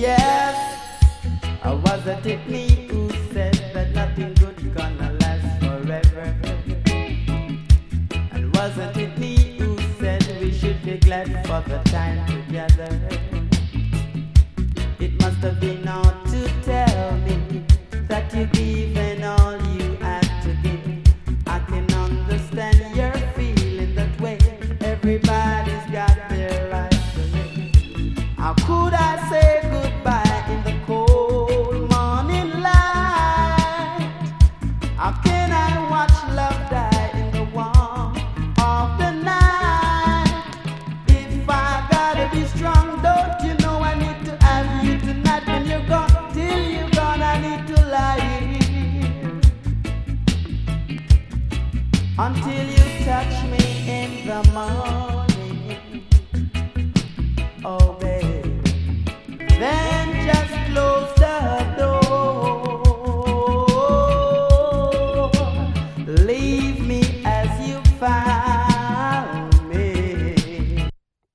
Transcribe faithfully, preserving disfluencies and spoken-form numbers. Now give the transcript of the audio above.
Yes, or wasn't it me who said that nothing good gonna last forever? And wasn't it me who said we should be glad for the time together? It must have been out to tell me that you're giving all you had to give. I can understand your feeling that way. Everybody's got their right to live. How could I say goodbye in the cold morning light? How can I watch love die in the warmth of the night? If I gotta be strong, don't you know I need to have you tonight? When you're gone, till you're gone, I need to lie here until you touch me in the morning.